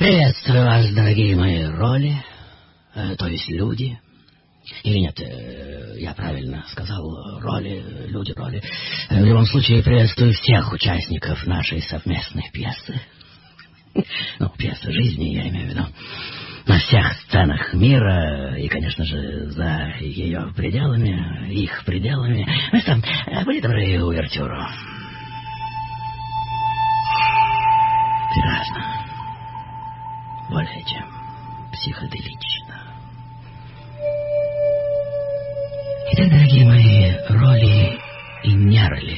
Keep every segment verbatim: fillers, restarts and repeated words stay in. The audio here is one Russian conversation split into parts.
Приветствую вас, дорогие мои роли, э, то есть люди. Или нет, э, я правильно сказал, роли, люди, роли. Э, в любом случае, приветствую всех участников нашей совместной пьесы. Ну, пьесы жизни, я имею в виду. На всех сценах мира и, конечно же, за ее пределами, их пределами. Ну что, будьте добры, увертюру. Прекрасно. Более чем психоделично. Итак, дорогие мои роли и нерли.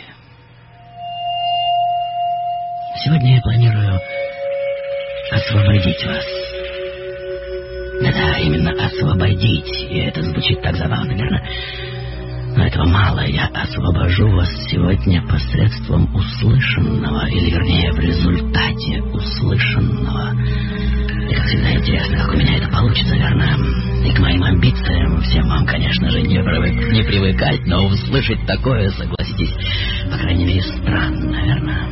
Сегодня я планирую освободить вас. Да-да, именно освободить. И это звучит так забавно, верно? Но этого мало. Я освобожу вас сегодня посредством услышанного, или, вернее, в результате услышанного. И, как всегда, интересно, как у меня это получится, верно? И к моим амбициям всем вам, конечно же, не, привык, не привыкать, но услышать такое, согласитесь, по крайней мере, странно, верно?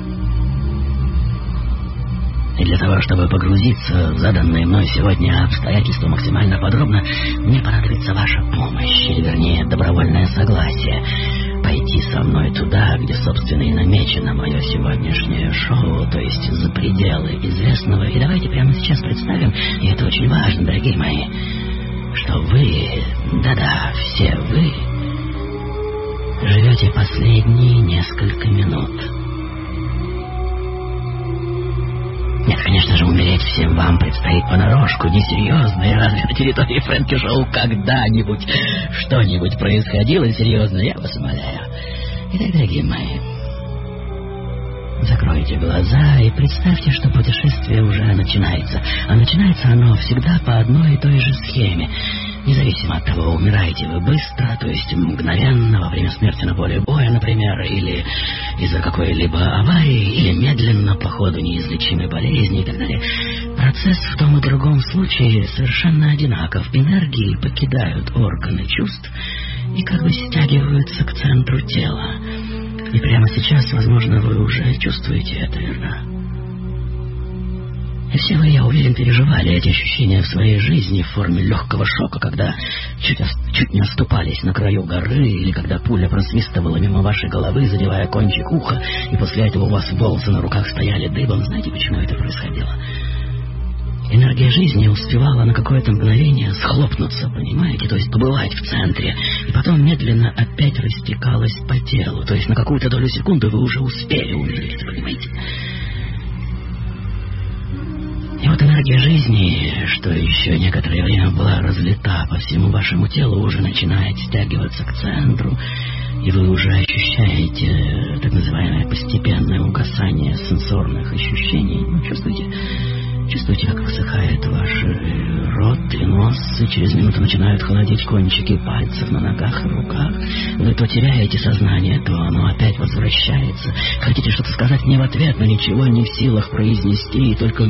И для того, чтобы погрузиться в заданные мной сегодня обстоятельства максимально подробно, мне понадобится ваша помощь, или, вернее, добровольное согласие, пойти со мной туда, где, собственно, и намечено мое сегодняшнее шоу, то есть за пределы известного. И давайте прямо сейчас представим, и это очень важно, дорогие мои, что вы, да-да, все вы, живете последние несколько минут. Нет, конечно же, умереть всем вам предстоит понарошку, несерьезно, и разве на территории Фрэнки Шоу когда-нибудь что-нибудь происходило серьезно, я вас умоляю. Итак, дорогие мои, закройте глаза и представьте, что путешествие уже начинается. А начинается оно всегда по одной и той же схеме. Независимо от того, умираете вы быстро, то есть мгновенно, во время смерти на поле боя, например, или из-за какой-либо аварии, или медленно, по ходу неизлечимой болезни и так далее. Процесс в том и другом случае совершенно одинаков. Энергии покидают органы чувств и как бы стягиваются к центру тела. И прямо сейчас, возможно, вы уже чувствуете это, верно? И все вы, я уверен, переживали эти ощущения в своей жизни в форме легкого шока, когда чуть, чуть не оступались на краю горы, или когда пуля просвистывала мимо вашей головы, задевая кончик уха, и после этого у вас волосы на руках стояли дыбом. Знаете, почему это происходило? Энергия жизни успевала на какое-то мгновение схлопнуться, понимаете, то есть побывать в центре, и потом медленно опять растекалась по телу, то есть на какую-то долю секунды вы уже успели умереть, понимаете? И вот энергия жизни, что еще некоторое время была разлита по всему вашему телу, уже начинает стягиваться к центру, и вы уже ощущаете так называемое постепенное угасание сенсорных ощущений. Ну, чувствуете? Чувствуете, как высыхает ваш рот и нос, и через минуту начинают холодеть кончики пальцев на ногах и руках. Вы то теряете сознание, то оно опять возвращается. Хотите что-то сказать мне в ответ, но ничего не в силах произнести, и только...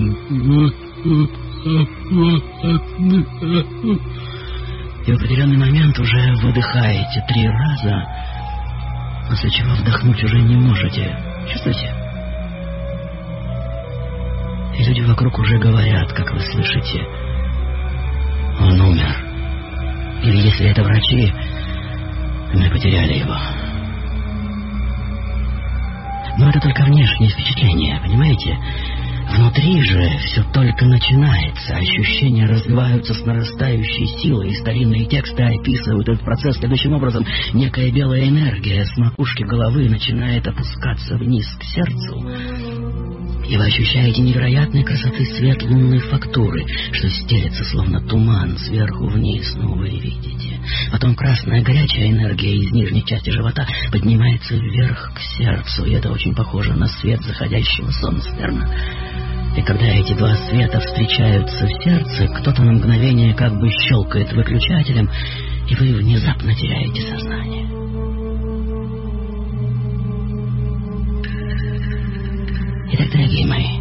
И в определенный момент уже выдыхаете три раза, после чего вдохнуть уже не можете. Чувствуете? И люди вокруг уже говорят, как вы слышите, он умер. Или если это врачи, мы потеряли его. Но это только внешнее впечатление, понимаете? Внутри же все только начинается, ощущения развиваются с нарастающей силой, и старинные тексты описывают этот процесс следующим образом. Некая белая энергия с макушки головы начинает опускаться вниз к сердцу, и вы ощущаете невероятной красоты свет лунной фактуры, что стелется словно туман сверху вниз, ну вы видите. Потом красная горячая энергия из нижней части живота поднимается вверх к сердцу, и это очень похоже на свет заходящего солнца, верно? И когда эти два света встречаются в сердце, кто-то на мгновение как бы щелкает выключателем, и вы внезапно теряете сознание. Итак, дорогие мои,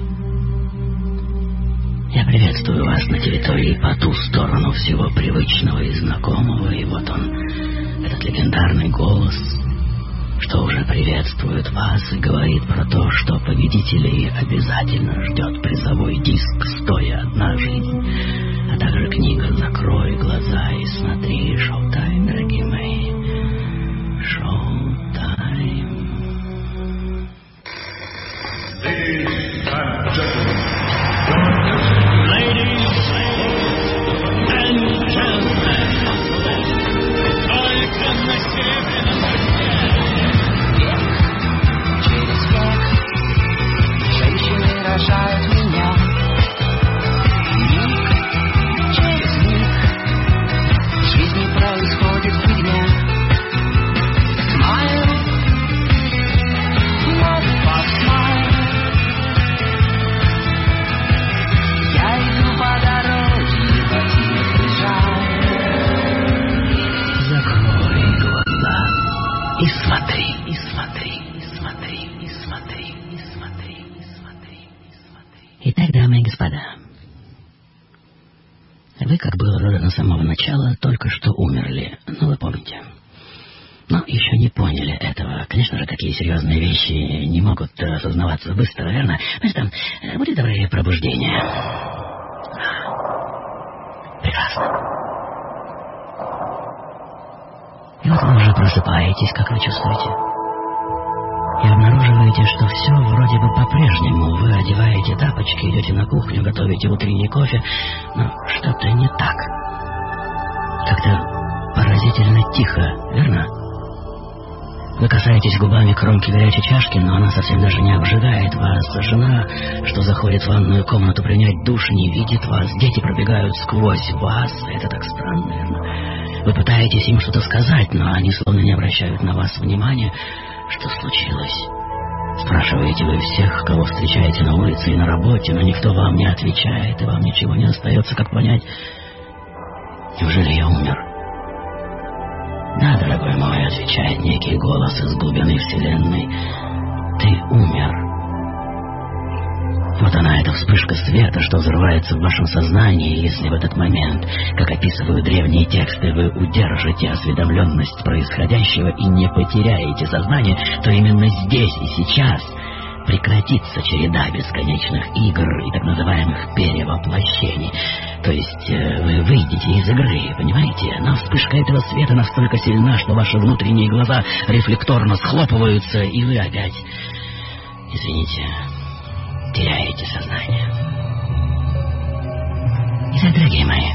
я приветствую вас на территории по ту сторону всего привычного и знакомого, и вот он, этот легендарный голос, что уже приветствует вас и говорит про то, что победителей обязательно ждет призовой диск с той Итак, дамы и господа, вы, как было родано с самого начала, только что умерли, ну вы помните. Но еще не поняли этого. Конечно же, такие серьезные вещи не могут осознаваться быстро, верно? Значит, там, будет доброе пробуждение. Прекрасно. И вот вы уже просыпаетесь, как вы чувствуете? И обнаруживаете, что все вроде бы по-прежнему. Вы одеваете тапочки, идете на кухню, готовите утренний кофе, но что-то не так. Как-то поразительно тихо, верно? Вы касаетесь губами кромки горячей чашки, но она совсем даже не обжигает вас. Жена, что заходит в ванную комнату принять душ, не видит вас. Дети пробегают сквозь вас. Это так странно, верно? Вы пытаетесь им что-то сказать, но они словно не обращают на вас внимания. Что случилось? Спрашиваете вы всех, кого встречаете на улице и на работе, но никто вам не отвечает, и вам ничего не остается, как понять, неужели я умер? Да, дорогой мой, отвечает некий голос из глубины вселенной, ты умер. Вот она, эта вспышка света, что взрывается в вашем сознании, если в этот момент, как описывают древние тексты, вы удержите осведомленность происходящего и не потеряете сознание, то именно здесь и сейчас прекратится череда бесконечных игр и так называемых перевоплощений. То есть э, вы выйдете из игры, понимаете? Но вспышка этого света настолько сильна, что ваши внутренние глаза рефлекторно схлопываются, и вы опять, извините, теряете сознание. Итак, дорогие мои,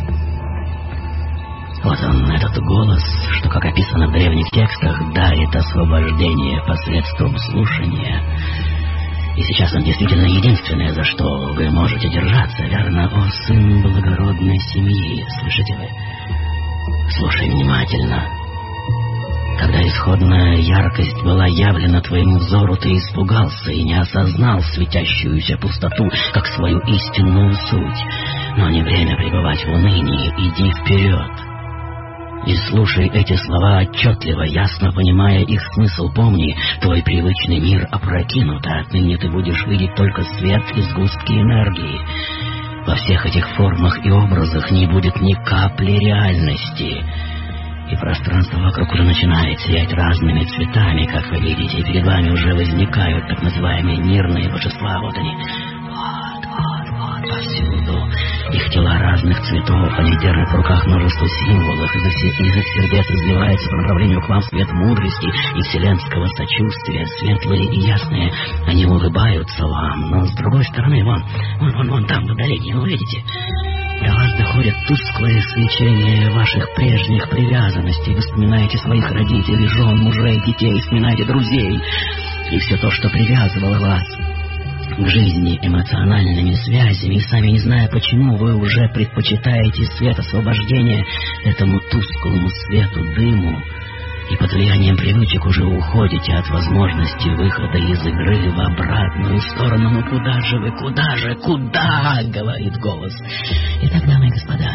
вот он, этот голос, что, как описано в древних текстах, дарит освобождение посредством слушания. И сейчас он действительно единственное, за что вы можете держаться, верно? О, сын благородной семьи, слышите вы? Слушай внимательно. Когда исходная яркость была явлена твоему взору, ты испугался и не осознал светящуюся пустоту, как свою истинную суть. Но не время пребывать в унынии, иди вперед. И слушай эти слова отчетливо, ясно понимая их смысл. Помни, твой привычный мир опрокинут, а отныне ты будешь видеть только свет и сгустки энергии. Во всех этих формах и образах не будет ни капли реальности. И пространство вокруг уже начинает сиять разными цветами, как вы видите, и перед вами уже возникают так называемые мирные божества. Вот они. Вот, вот, вот, повсюду. Их тела разных цветов, они держат в руках множество символов, из их сердец изливается по направлению к вам свет мудрости и вселенского сочувствия, светлые и ясные. Они улыбаются вам, но с другой стороны, вон, вон, вон, вон там, в отдалении, вы видите? До вас доходит тусклое свечение ваших прежних привязанностей. Вы вспоминаете своих родителей, жен, мужей, детей, вспоминаете друзей. И все то, что привязывало вас к жизни эмоциональными связями, и сами не зная почему, вы уже предпочитаете свет освобождения этому тусклому свету, дыму, и под влиянием привычек уже уходите от возможности выхода из игры в обратную сторону. Ну куда же вы, куда же, куда, говорит голос. Итак, дамы и господа,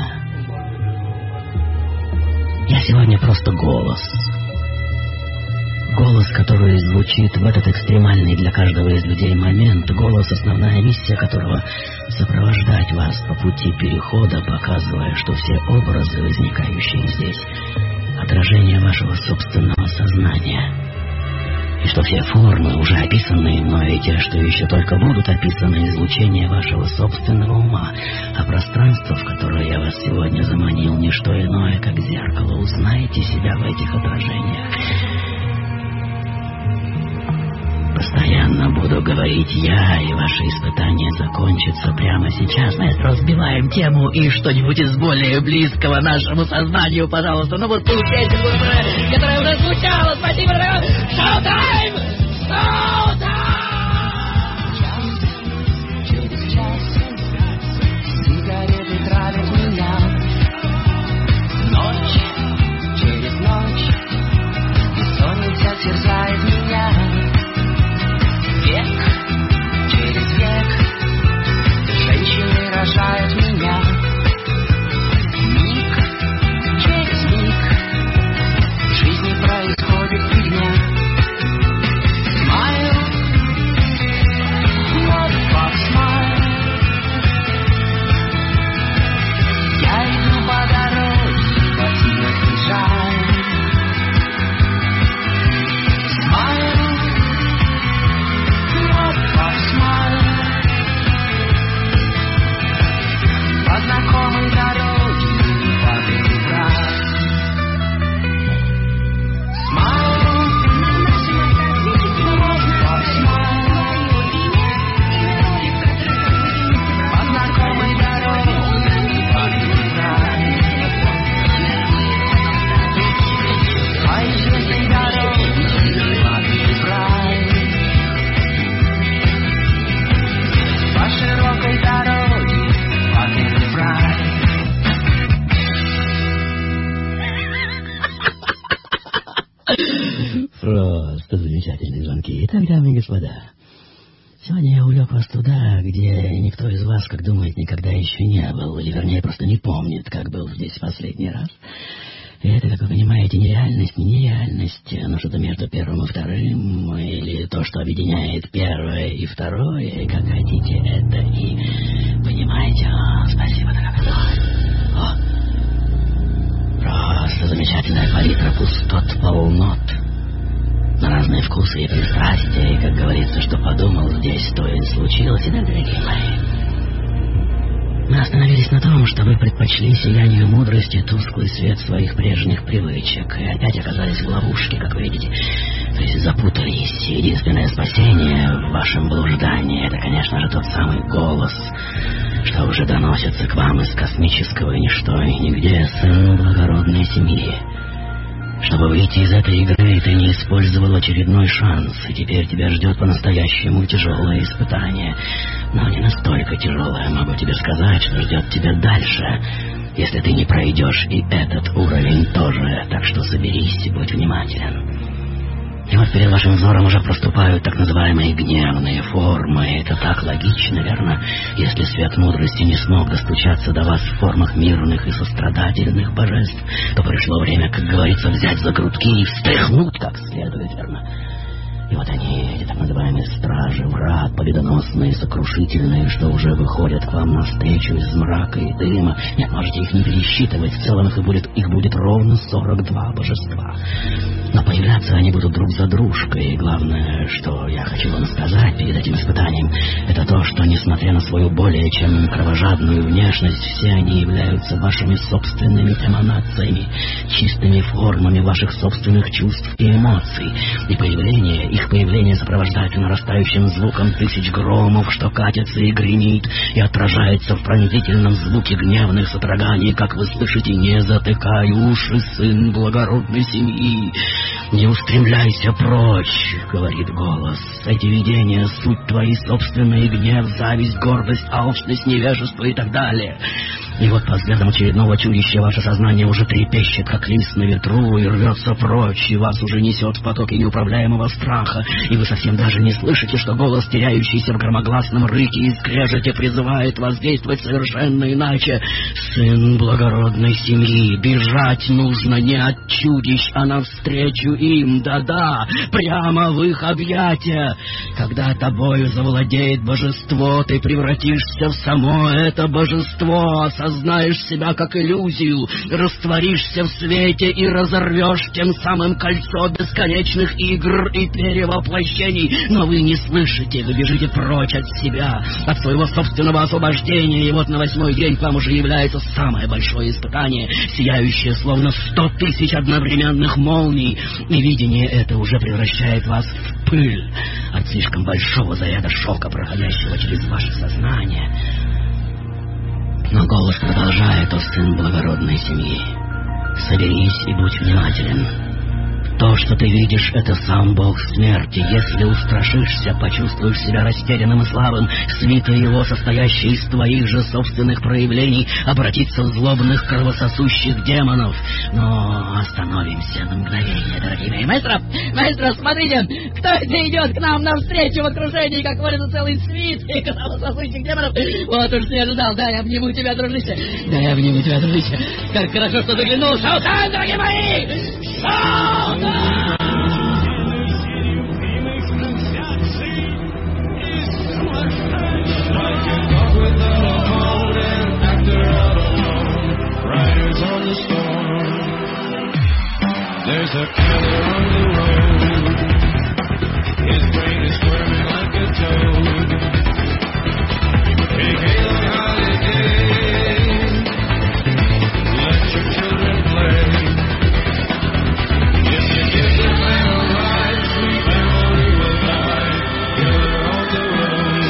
я сегодня просто голос. Голос, который звучит в этот экстремальный для каждого из людей момент. Голос, основная миссия которого — сопровождать вас по пути перехода, показывая, что все образы, возникающие здесь, отражение вашего собственного сознания. И что все формы, уже описанные мной, и те, что еще только будут описаны, излучение вашего собственного ума. А пространство, в которое я вас сегодня заманил, не что иное, как зеркало. Узнайте себя в этих отражениях. Постоянно буду говорить я, и ваши испытания закончатся. прямо сейчас мы разбиваем тему и что-нибудь из более близкого нашему сознанию, пожалуйста. Ну вот ту песню, которая уже звучала. Спасибо, дорогой. Шоу-тайм! Шоу-тайм! Через час сигареты травят меня. Ночь через ночь бессонница терзает меня. Век через век женщины рожают меня. Миг через миг в жизни происходит фигня. Smile, motherfuck, smile. Я иду по дороге, ботинок лежает. Smile, motherfuck, smile. По знакомой дороге падает брат. Smile, motherfuck, smile. По знакомой дороге падает брат. По известной дороге падает брат. По широкой дороге падает брат. Просто замечательные звонки. Итак, дамы и господа, сегодня я увлек вас туда, где никто из вас, как думает, никогда еще не был, или, вернее, просто не помнит, как был здесь в последний раз. И это, как вы понимаете, не реальность, не нереальность, но что-то между первым и вторым, или то, что объединяет первое и второе, как хотите, это и... Понимаете? О, спасибо, дорогой. О, просто замечательная палитра пустот, полнот. На разные вкусы и пристрастия, и, как говорится, что подумал здесь, то и случилось. Итак, дорогие мои, мы остановились на том, что вы предпочли сиянию мудрости тусклый свет своих прежних привычек, и опять оказались в ловушке, как вы видите. То есть запутались. Единственное спасение в вашем блуждании — это, конечно же, тот самый голос, что уже доносится к вам из космического ничто и нигде, сын благородной семьи. Чтобы выйти из этой игры, ты не использовал очередной шанс, и теперь тебя ждет по-настоящему тяжелое испытание. Но не настолько тяжелое, могу тебе сказать, что ждет тебя дальше, если ты не пройдешь и этот уровень тоже. Так что соберись и будь внимателен. И вот перед вашим взором уже проступают так называемые гневные формы. Это так логично, верно? Если свет мудрости не смог достучаться до вас в формах мирных и сострадательных божеств, то пришло время, как говорится, взять за грудки и встряхнуть как следует, верно? И вот они, эти так называемые стражи, врат, победоносные, сокрушительные, что уже выходят к вам навстречу из мрака и дыма. Нет, можете их не пересчитывать, в целом их, и будет, их будет ровно сорок два божества. Но появляться они будут друг за дружкой. И главное, что я хочу вам сказать перед этим испытанием, это то, что, несмотря на свою более чем кровожадную внешность, все они являются вашими собственными эманациями, чистыми формами ваших собственных чувств и эмоций. И появление их появление сопровождается нарастающим звуком тысяч громов, что катится и гремит, и отражается в пронзительном звуке гневных содроганий, как вы слышите: «Не затыкай уши, сын благородной семьи, не устремляйся прочь», — говорит голос. Эти видения — суть твои собственные: гнев, зависть, гордость, алчность, невежество и так далее. И вот по взглядам очередного чудища ваше сознание уже трепещет, как лист на ветру, и рвется прочь, и вас уже несет в потоке неуправляемого страха, и вы совсем даже не слышите, что голос, теряющийся в громогласном рыке и скрежете, призывает вас действовать совершенно иначе. Сын благородной семьи, бежать нужно не от чудищ, а навстречу им, да-да, прямо в их объятия. Когда тобою завладеет божество, ты превратишься в само это божество, осознаешь себя как иллюзию, растворишься в свете и разорвешь тем самым кольцо бесконечных игр и перевоплощений. Но вы не слышите, вы бежите прочь от себя, от своего собственного освобождения, и вот на восьмой день к вам уже является самое большое испытание, сияющее словно сто тысяч одновременных молний, и видение это уже превращает вас в пыль от слишком большого заряда шока, проходящего через ваше сознание. Но голос продолжает: «О сын благородной семьи, соберись и будь внимателен. То, что ты видишь, это сам бог смерти. Если устрашишься, почувствуешь себя растерянным и слабым, свита его, состоящая из твоих же собственных проявлений, обратится в злобных кровососущих демонов. Но остановимся на мгновение, дорогие мои. Маэстро, маэстро, смотрите, кто это идет к нам навстречу в окружении, как говорится, целый свит кровососущих демонов. Вот уж не ожидал. Да, я обниму тебя, дружище. Да, я обниму тебя, дружище. Как хорошо, что заглянул. Шоу-тайм, дорогие мои! Шоу-тайм! There's a killer on the road. His brain is squirming like a toad. Take a long holiday. Let your children play. If you give the man a ride, sweet memory will die. Killer on the road.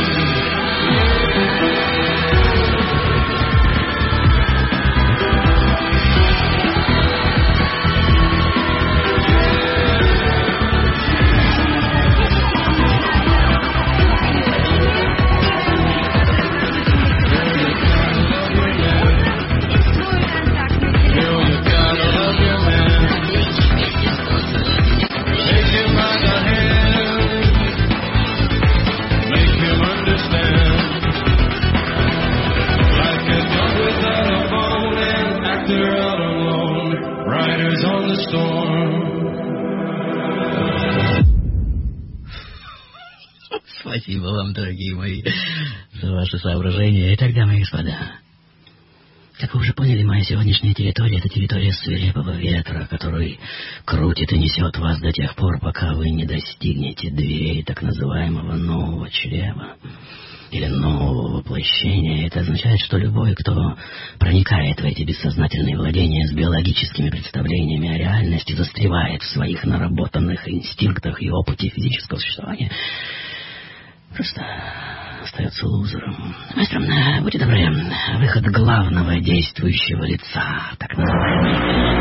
Спасибо вам, дорогие мои, за ваши соображения. Итак, дамы и господа, как вы уже поняли, моя сегодняшняя территория — это территория свирепого ветра, который крутит и несет вас до тех пор, пока вы не достигнете дверей так называемого нового чрева или нового воплощения. Это означает, что любой, кто проникает в эти бессознательные владения с биологическими представлениями о реальности, застревает в своих наработанных инстинктах и опыте физического существования, просто остается лузером. Мастер, будьте добры, выход главного действующего лица, так называемый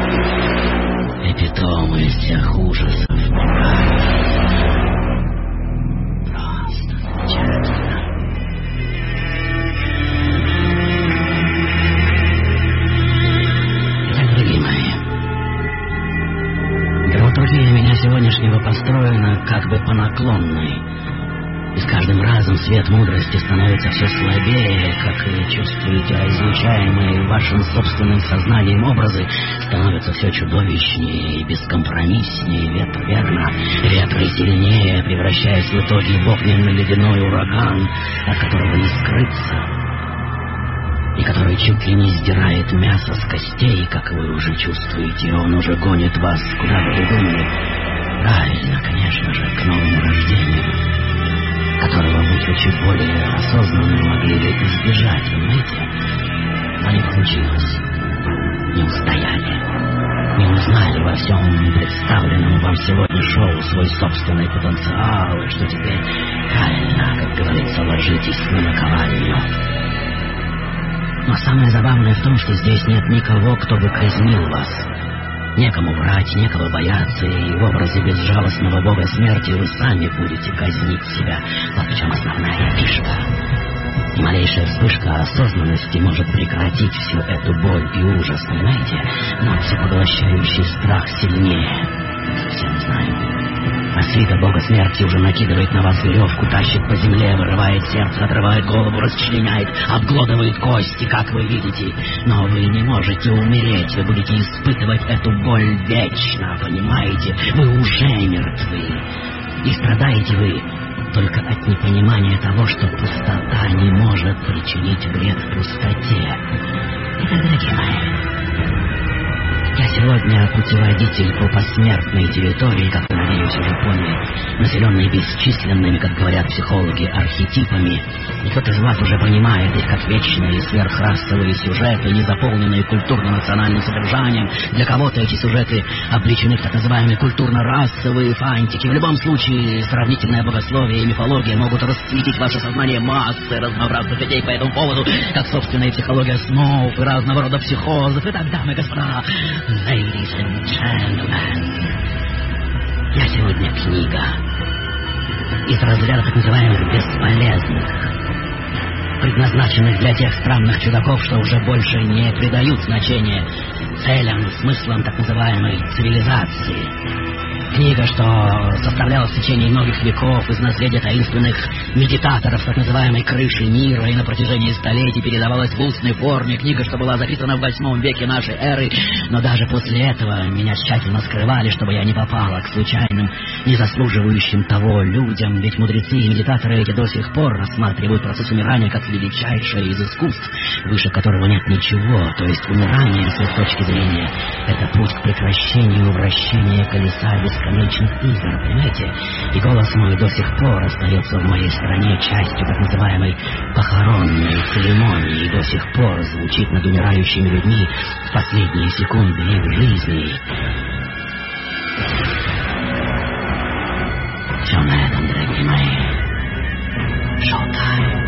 эпитомы всех ужасов. Просто замечательно. Итак, дорогие мои, драматургия меня сегодняшнего построена как бы по наклонной. И с каждым разом свет мудрости становится все слабее, как вы чувствуете, а излучаемые вашим собственным сознанием образы становятся все чудовищнее и бескомпромисснее. Ветер, верно, ветры сильнее, превращаясь в итоге в огненно-ледяной ураган, от которого не скрыться, и который чуть ли не сдирает мясо с костей, как вы уже чувствуете. Он уже гонит вас, куда бы вы думали. Правильно, конечно же, к новому рождению, которого вы чуть более осознанно могли бы избежать, понимаете? Но не получилось. Не устояли. Не узнали во всем представленном вам сегодня шоу свой собственный потенциал, и что теперь, правильно, как говорится, ложитесь на наковальню. Но самое забавное в том, что здесь нет никого, кто бы казнил вас. Некому врать, некого бояться, и в образе безжалостного бога смерти вы сами будете казнить себя. Вот в чем основная фишка. И малейшая вспышка осознанности может прекратить всю эту боль и ужас, понимаете? Но всепоглощающий страх сильнее. Все мы знаем. А свита бога смерти уже накидывает на вас веревку, тащит по земле, вырывает сердце, отрывает голову, расчленяет, обглодывает кости, как вы видите. Но вы не можете умереть, вы будете испытывать эту боль вечно, понимаете? Вы уже мертвы. И страдаете вы только от непонимания того, что пустота не может причинить вред пустоте. Итак, дорогие мои, я сегодня путеводитель по посмертной территории, как вы, надеюсь, всю Японию, населенные бесчисленными, как говорят психологи, архетипами. И кто-то из вас уже понимает их как вечные сверхрасовые сюжеты, не заполненные культурно-национальным содержанием. Для кого-то эти сюжеты обречены в так называемые культурно-расовые фантики. В любом случае, сравнительное богословие и мифология могут расцветить ваше сознание массы разнообразных идей по этому поводу, как собственная психология снов и разного рода психозов. Итак, дамы и господа, ladies and gentlemen, я сегодня книга из разряда так называемых бесполезных, предназначенных для тех странных чудаков, что уже больше не придают значения целям, смыслам так называемой цивилизации. Книга, что составлялась в течение многих веков из наследия таинственных медитаторов с так называемой крыши мира и на протяжении столетий передавалась в устной форме. Книга, что была записана в восьмом веке нашей эры, но даже после этого меня тщательно скрывали, чтобы я не попала к случайным, не заслуживающим того людям, ведь мудрецы и медитаторы эти до сих пор рассматривают процесс умирания как величайшее из искусств, выше которого нет ничего, то есть умирание, с их точки зрения, это путь к прекращению вращения колеса бесконечных игр, понимаете? И голос мой до сих пор остается в моей стране частью так называемой похоронной церемонии и до сих пор звучит над умирающими людьми в последние секунды их жизни. Все на этом, дорогие мои. Шоу-тайм.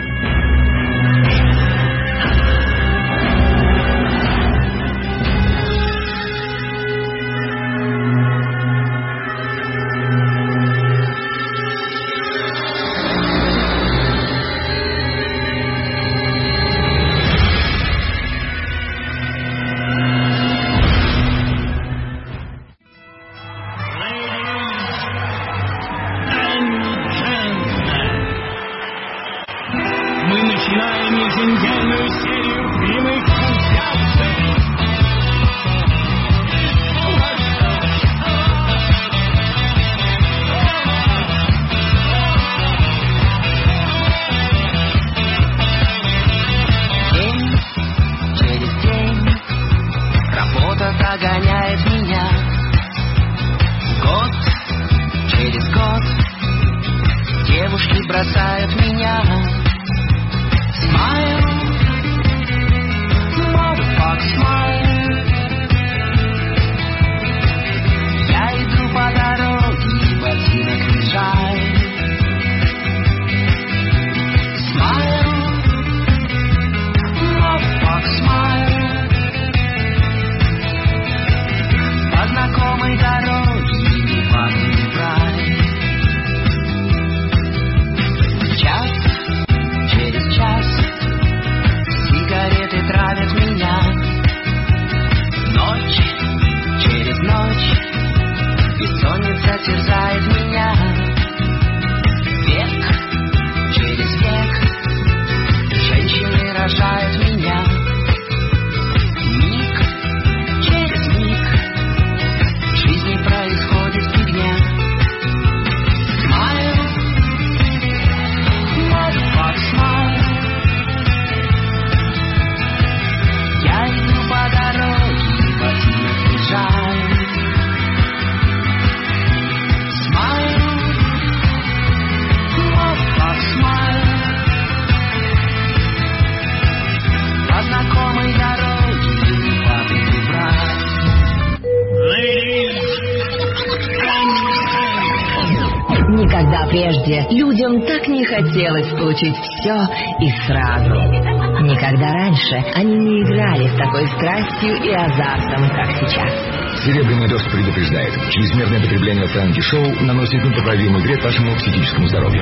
Людям так не хотелось получить все и сразу. Никогда раньше они не играли с такой страстью и азартом, как сейчас. Серебряный дождь предупреждает. Чрезмерное потребление франки-шоу наносит непоправимый вред вашему психическому здоровью.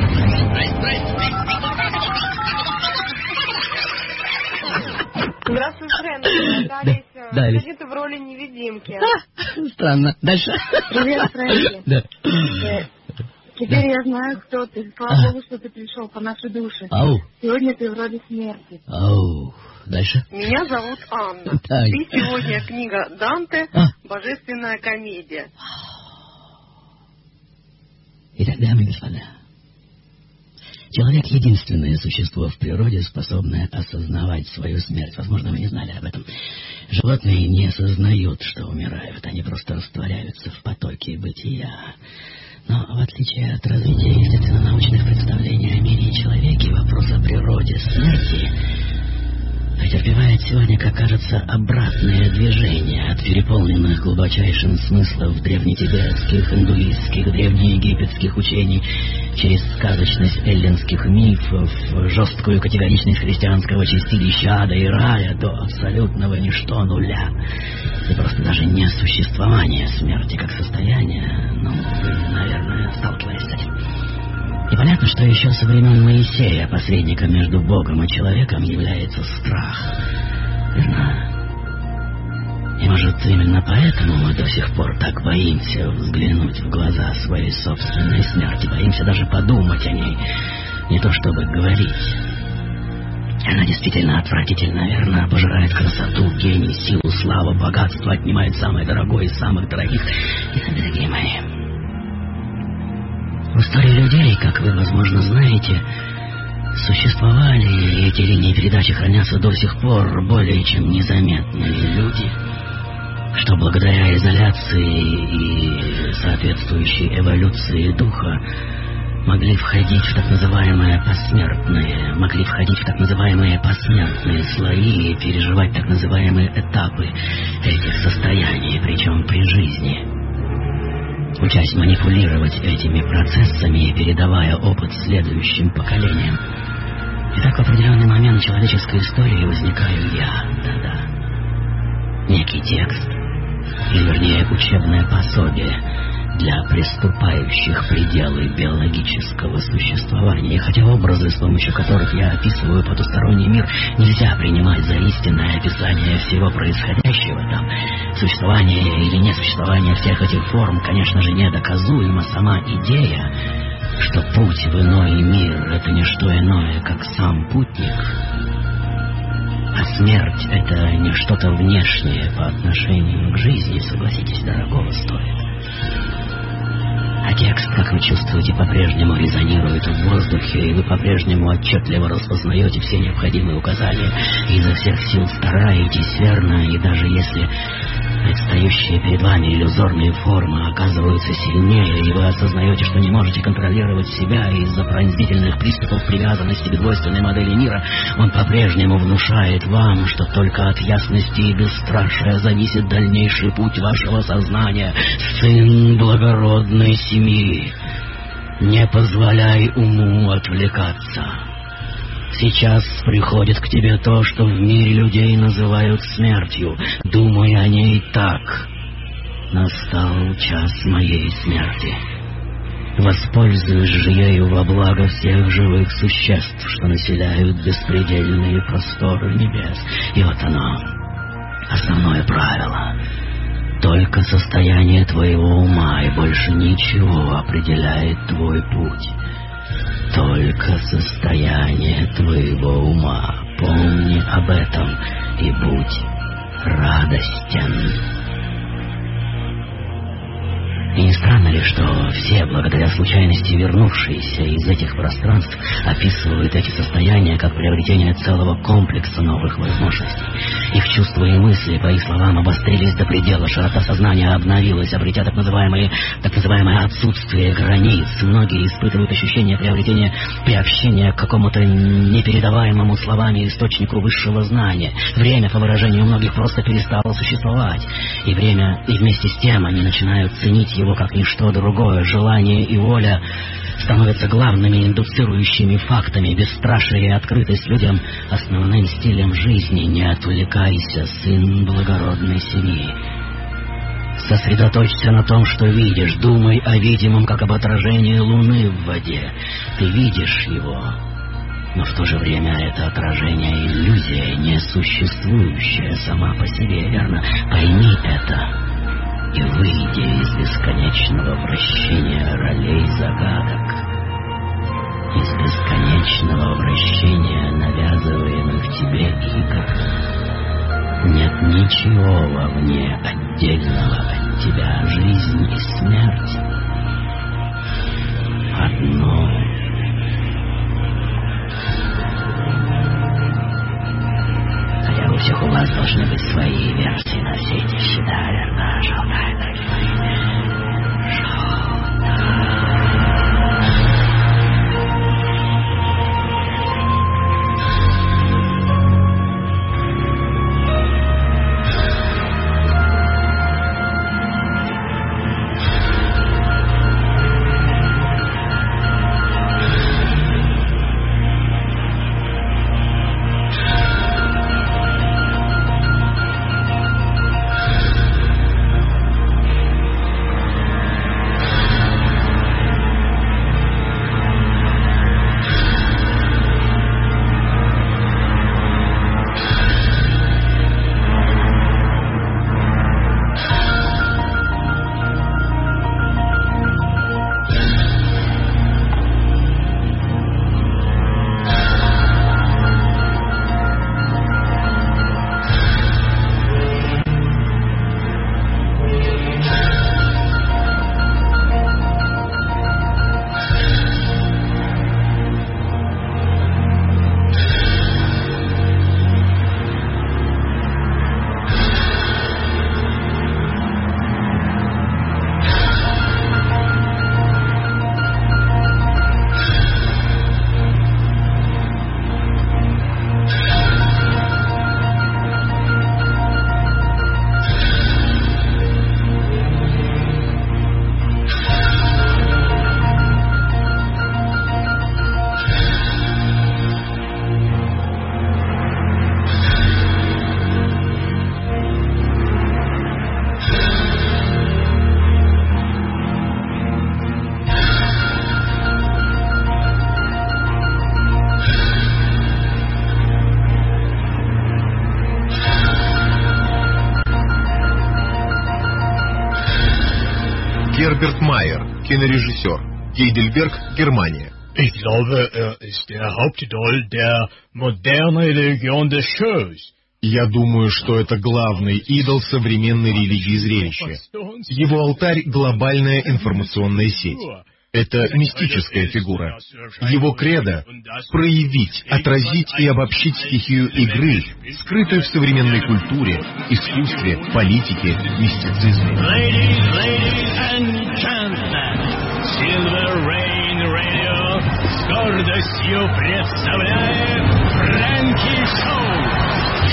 Здравствуй, Фрэнк. Да, да, Алис. Где ты в роли невидимки? А, странно. Дальше. Привет, Фрэнки. Да. Теперь я знаю, кто ты. Слава Богу, что ты пришел по нашей душе. Ау. Сегодня ты в роли смерти. Ау. Дальше. Меня зовут Анна. Так. Ты сегодня книга Данте А. «Божественная комедия». Итак, дамы и господа, Человек — единственное существо в природе, способное осознавать свою смерть. Возможно, вы не знали об этом. Животные не осознают, что умирают. Они просто растворяются в потоке бытия. Но в отличие от развития естественно-научных представлений о мире и человеке, вопрос о природе смерти претерпевает сегодня, как кажется, обратное движение от переполненных глубочайшим смыслов древнетибетских, индуистских, древнеегипетских учений через сказочность эллинских мифов, жесткую категоричность христианского чистилища ада и рая до абсолютного ничто нуля. И просто даже несуществование смерти как состояния. Ну, вы, наверное, сталкивались с этим. И понятно, что еще со времен Моисея посредником между Богом и человеком является страх. Верно? И, может, именно поэтому мы до сих пор так боимся взглянуть в глаза своей собственной смерти, боимся даже подумать о ней, не то чтобы говорить. Она действительно отвратительно, верно, пожирает красоту, гений, силу, славу, богатство, отнимает самое дорогое из самых дорогих. И, дорогие мои, в истории людей, как вы, возможно, знаете, существовали, и эти линии передачи хранятся до сих пор, более чем незаметные люди, что благодаря изоляции и соответствующей эволюции духа могли входить в так называемые посмертные, могли входить в так называемые посмертные слои и переживать так называемые этапы этих состояний, причем при жизни. Учась манипулировать этими процессами и передавая опыт следующим поколениям. И так в определенный момент человеческой истории возникаю я, да-да. Некий текст, или вернее учебное пособие для приступающих пределы биологического существования. И хотя образы, с помощью которых я описываю потусторонний мир, нельзя принимать за истинное описание всего происходящего там, существование или несуществование всех этих форм, конечно же, недоказуема сама идея, что путь в иной мир — это не что иное, как сам путник, а смерть — это не что-то внешнее по отношению к жизни, согласитесь, дорогого стоит. А текст, как вы чувствуете, по-прежнему резонирует в воздухе, и вы по-прежнему отчетливо распознаете все необходимые указания, и изо всех сил стараетесь, верно, и даже если предстающие перед вами иллюзорные формы оказываются сильнее, и вы осознаете, что не можете контролировать себя из-за пронзительных приступов привязанности к двойственной модели мира, он по-прежнему внушает вам, что только от ясности и бесстрашия зависит дальнейший путь вашего сознания. Сын благородной семьи, не позволяй уму отвлекаться. Сейчас приходит к тебе то, что в мире людей называют смертью. Думай о ней так. Настал час моей смерти. Воспользуюсь же ею во благо всех живых существ, что населяют беспредельные просторы небес. И вот оно, основное правило. Только состояние твоего ума и больше ничего определяет твой путь. Только состояние твоего ума. Помни об этом и будь радостен. И не странно ли, что все, благодаря случайности вернувшиеся из этих пространств, описывают эти состояния как приобретение целого комплекса новых возможностей. Их чувства и мысли, по их словам, обострились до предела, широта сознания обновилась, обретя так называемые, так называемое отсутствие границ. Многие испытывают ощущение приобретения, приобщения к какому-то непередаваемому словами источнику высшего знания. Время, по выражению многих, просто перестало существовать. И время, и вместе с тем они начинают ценить его как ничто другое. Желание и воля становятся главными индуцирующими фактами. Бесстрашие и открытость людям — основным стилем жизни. Не отвлекайся, сын благородной семьи. Сосредоточься на том, что видишь. Думай о видимом, как об отражении луны в воде. Ты видишь его, но в то же время это отражение — иллюзия, несуществующая сама по себе, верно? Пойми это и выйди из бесконечного вращения ролей загадок, из бесконечного вращения навязываемых тебе игр. Нет ничего вовне отдельного от тебя. Жизнь и смерть — одно вас должны быть свои версии на все эти счета, верно? Шоу-тай, дорогие мои. Шоу-тай. Герберт Майер, кинорежиссер. Гейдельберг, Германия. Ich glaube, er ist der Hauptidol der modernen Religion des Shows. Я думаю, что это главный идол современной религии зрелища. Его алтарь — глобальная информационная сеть. Это мистическая фигура. Его кредо — проявить, отразить и обобщить стихию игры, скрытую в современной культуре, искусстве, политике, мистицизме. Ladies, ladies and gentlemen, Silver Rain Radio с гордостью представляет Фрэнки Шоу.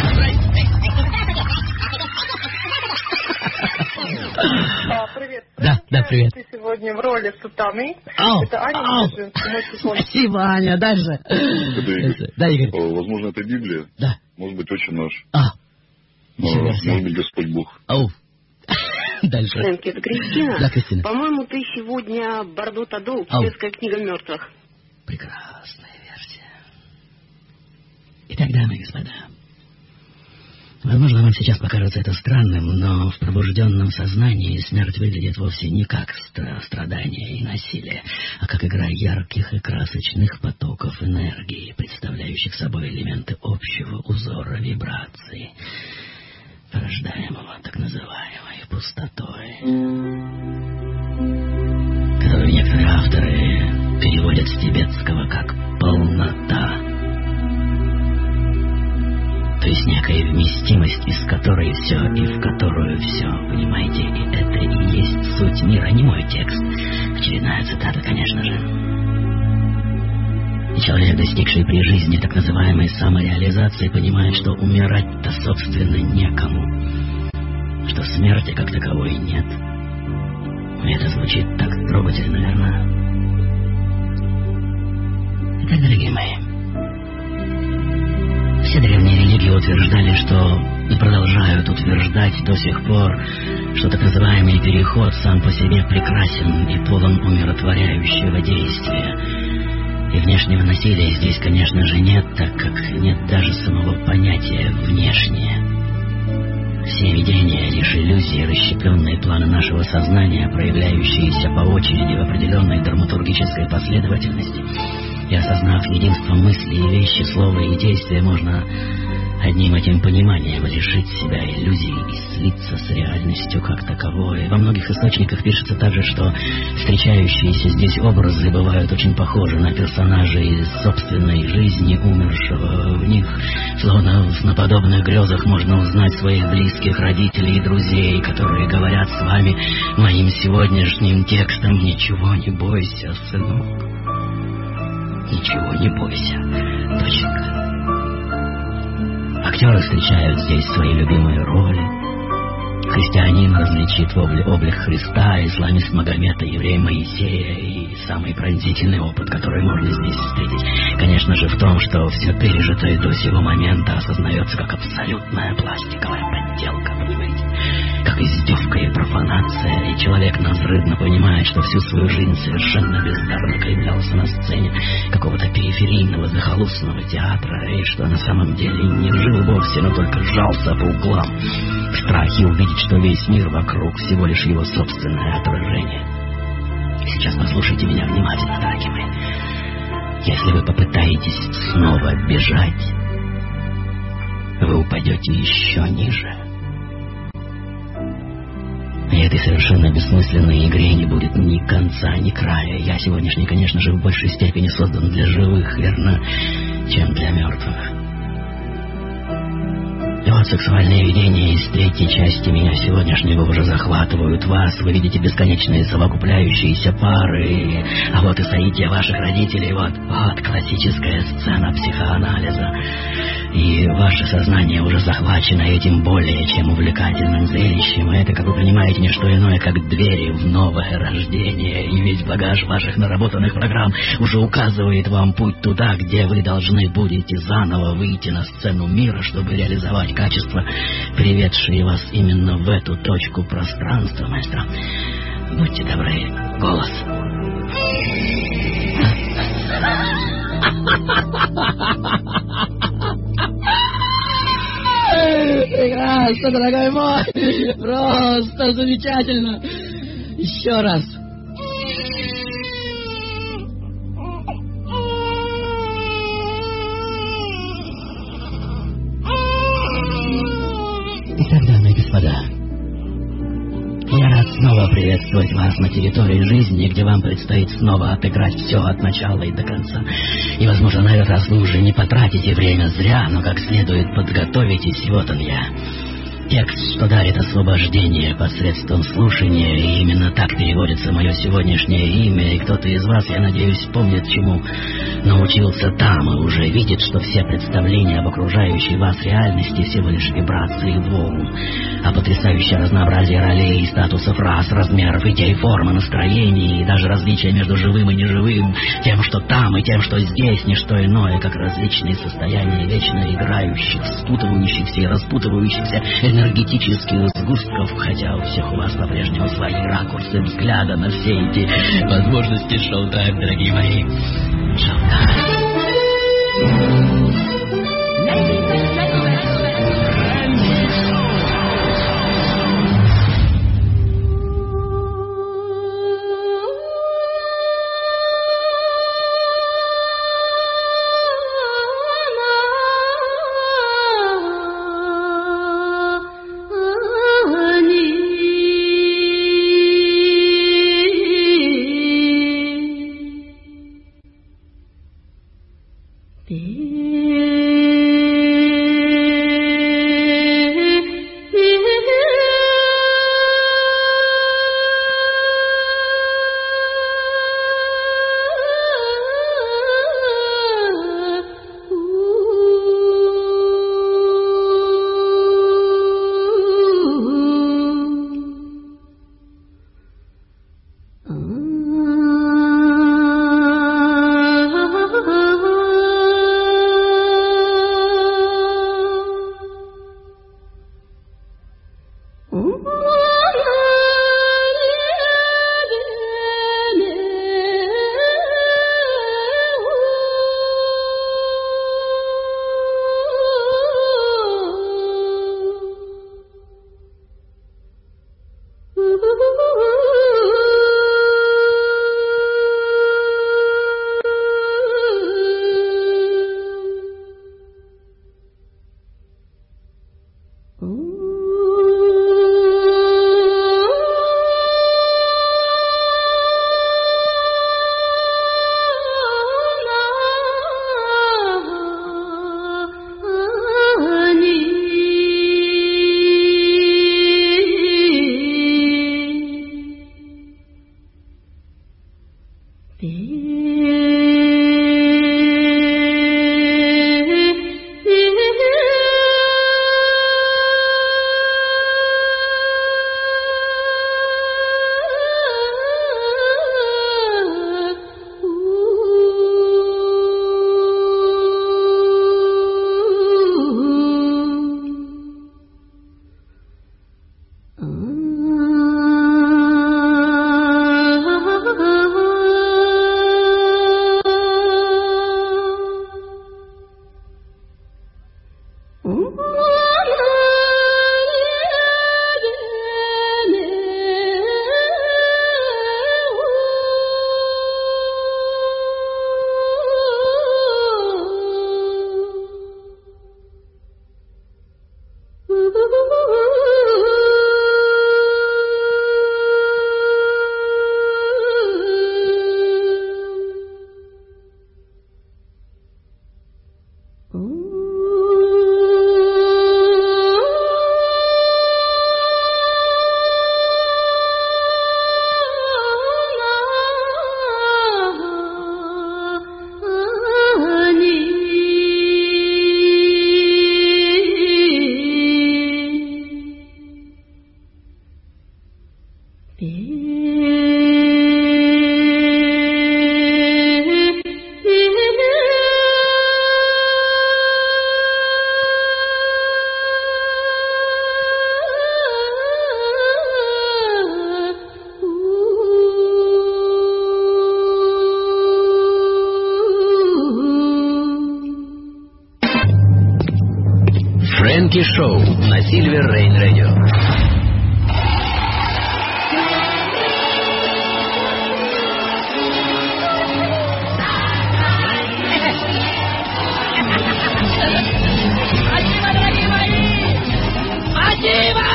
А, привет. Да, да, привет. Ты сегодня в роли Сатаны. Ау, Это Аня ау. Мажинский, мой телефон. Спасибо, Аня. Дальше. Это Игорь. Да, Игорь. О, Возможно, это Библия. Да. Может быть, очень наш. А. Но, Еще может версия. быть, Господь Бог. Ау. Дальше. Фрэнки, это Кристина. Да, Кристина. По-моему, ты сегодня Бардо Тадоу, Ау. Китайская книга мертвых. Прекрасная версия. Итак, дамы и господа, возможно, вам сейчас покажется это странным, но в пробужденном сознании смерть выглядит вовсе не как стра- страдание и насилие, а как игра ярких и красочных потоков энергии, представляющих собой элементы общего узора вибраций, порождаемого так называемой пустотой, которую некоторые авторы переводят с тибетского как «полнота». То есть некая вместимость, из которой все и в которую все, понимаете? И это и есть суть мира, не мой текст. Очередная цитата, конечно же. И человек, достигший при жизни так называемой самореализации, понимает, что умирать-то, собственно, некому. Что смерти как таковой нет. И это звучит так трогательно, верно? Итак, дорогие мои, все древние религии утверждали, что и продолжают утверждать до сих пор, что так называемый переход сам по себе прекрасен и полон умиротворяющего действия. И внешнего насилия здесь, конечно же, нет, так как нет даже самого понятия «внешнее». Все видения — лишь иллюзии, расщепленные планы нашего сознания, проявляющиеся по очереди в определенной драматургической последовательности. И осознав единство мысли и вещи, слова и действия, можно одним этим пониманием лишить себя иллюзий и слиться с реальностью как таковой. Во многих источниках пишется также, что встречающиеся здесь образы бывают очень похожи на персонажей из собственной жизни умершего. В них Словно на подобных грезах можно узнать своих близких, родителей и друзей, которые говорят с вами моим сегодняшним текстом: «Ничего не бойся, сынок, ничего не бойся, доченька». Актеры встречают здесь свои любимые роли. Христианин различит облик Христа, исламист Магомета, еврей Моисея, и самый пронзительный опыт, который можно здесь встретить, конечно же, в том, что все пережитое до сего момента осознается как абсолютная пластиковая подделка, понимаете? Как издевка и профанация, и человек назрывно понимает, что всю свою жизнь совершенно бездарно кривлялся на сцене какого-то периферийного захолустного театра, и что на самом деле не жил вовсе, но только сжался по углам в страхе увидеть, что весь мир вокруг всего лишь его собственное отражение. Сейчас послушайте меня внимательно, дорогие мои. Если вы попытаетесь снова бежать, вы упадете еще ниже. И этой совершенно бессмысленной игре не будет ни конца, ни края. Я сегодняшний, конечно же, в большей степени создан для живых, верно, чем для мертвых. И вот сексуальные видения из третьей части меня сегодняшнего уже захватывают вас. Вы видите бесконечные совокупляющиеся пары. А вот и соитие ваших родителей. Вот, вот классическая сцена психоанализа. И ваше сознание уже захвачено этим более чем увлекательным зрелищем. И это, как вы понимаете, не что иное, как двери в новое рождение. И весь багаж ваших наработанных программ уже указывает вам путь туда, где вы должны будете заново выйти на сцену мира, чтобы реализовать качества, приведшие вас именно в эту точку пространства, маэстро. Будьте добры, голос. Прекрасно, дорогой мой. Просто замечательно. Еще раз. Итак, дамы и господа, я рад снова приветствовать вас на территории жизни, где вам предстоит снова отыграть все от начала и до конца. И, возможно, на этот раз вы уже не потратите время зря, но как следует подготовитесь, и вот он я. Текст, что дарит освобождение посредством слушания, и именно так переводится мое сегодняшнее имя, и кто-то из вас, я надеюсь, помнит, чему научился там, и уже видит, что все представления об окружающей вас реальности всего лишь вибрации волн, а потрясающее разнообразие ролей, статусов рас, размеров, идей, формы, настроений, и даже различия между живым и неживым, тем, что там, и тем, что здесь, не что иное, как различные состояния вечно играющих, спутывающихся и распутывающихся энергетических сгустков, хотя у всех у вас по-прежнему свои ракурсы взгляда на все эти возможности шоу-тайм, дорогие мои. Шоу-тайм. Be Фрэнки Шоу на Silver Rain Radio. Спасибо, дорогие мои! Спасибо!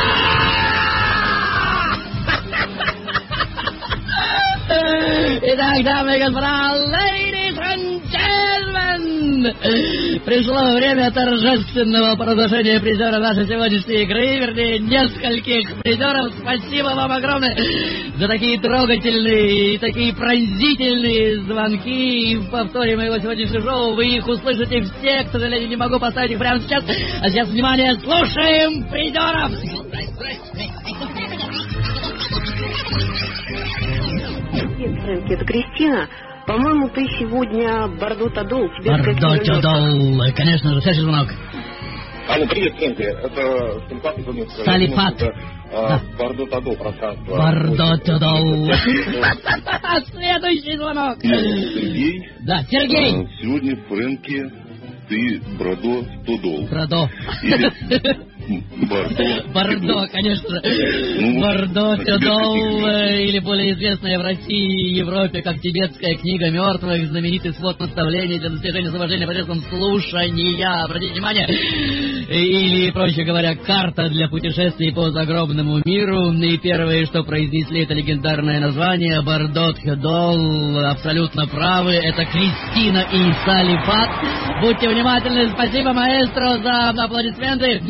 Итак, дамы и господа, ladies and gentlemen, пришло время торжественного провозглашения призера нашей сегодняшней игры, вернее, нескольких призеров. Спасибо вам огромное за такие трогательные и такие пронзительные звонки. И в повторе моего сегодняшнего шоу вы их услышите все. К сожалению, не могу поставить их прямо сейчас. А сейчас, внимание, слушаем призеров! Привет, Фрэнки, это Кристина. По-моему, ты сегодня Бордо Тадол. Бордо Тадол, конечно же, следующий звонок. Алло, привет, Фрэнки. Это Салифат. Салифат. Да. Бордо Тадол, пространство. Бордо Тадол. Следующий звонок. Сергей. Да, Сергей. Сегодня, Фрэнки, ты Бордо Тадол. Бордо. Бордо. Бордо, конечно. Ну, Бордо на Тадол, тебе или более известная в России и Европе как тибетская книга мертвых, знаменитый свод наставлений для достижения освобождения посредством слушания. Обратите внимание. Или, проще говоря, карта для путешествий по загробному миру. И первое, что произнесли, это легендарное название Бордо Тадол. Абсолютно правы. Это Кристина и Салифат. Будьте внимательны. Спасибо, маэстро, за аплодисменты.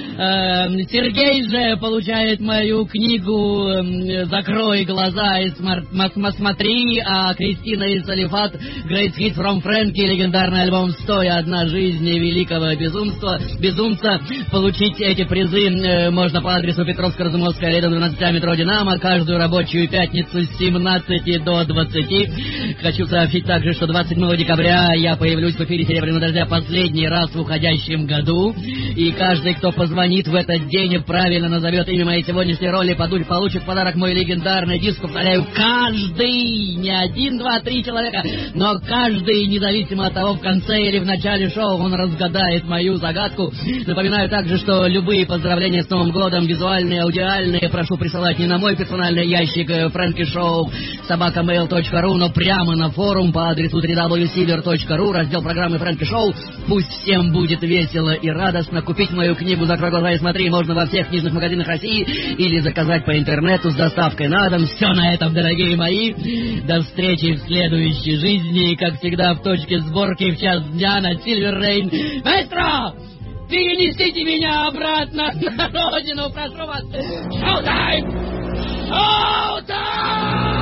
Сергей же получает мою книгу «Закрой глаза и смотри», а Кристина и Салифат «Great Hit from Frankie», легендарный альбом «Стоя одна жизнь великого безумства, безумца». Получить эти призы можно по адресу Петровско-Разумовская, рядом двенадцать А, метро «Динамо», каждую рабочую пятницу с семнадцати до двадцати. Хочу сообщить также, что двадцать седьмого декабря я появлюсь в эфире «Серебряного дождя» последний раз в уходящем году, и каждый, кто позвонит в этот день и правильно назовет имя моей сегодняшней роли, получит в подарок мой легендарный диск. Повторяю, каждый, не один, два, три человека, но каждый, независимо от того, в конце или в начале шоу он разгадает мою загадку. Напоминаю также, что любые поздравления с Новым годом, визуальные, аудиальные, прошу присылать не на мой персональный ящик Фрэнки Шоу собака мейл точка ру, но прямо на форум по адресу дабл ю дабл ю дабл ю точка сильвер точка ру, раздел программы Фрэнки Шоу. Пусть всем будет весело и радостно. Купить мою книгу «Закрой глаза и смотри» можно во всех книжных магазинах России или заказать по интернету с доставкой на дом. Все на этом, дорогие мои. До встречи в следующей жизни. Как всегда, в точке сборки в час дня на Silver Rain. Маэстро! Перенесите меня обратно на родину, прошу вас. Шоу-тайм! Шоу-тайм!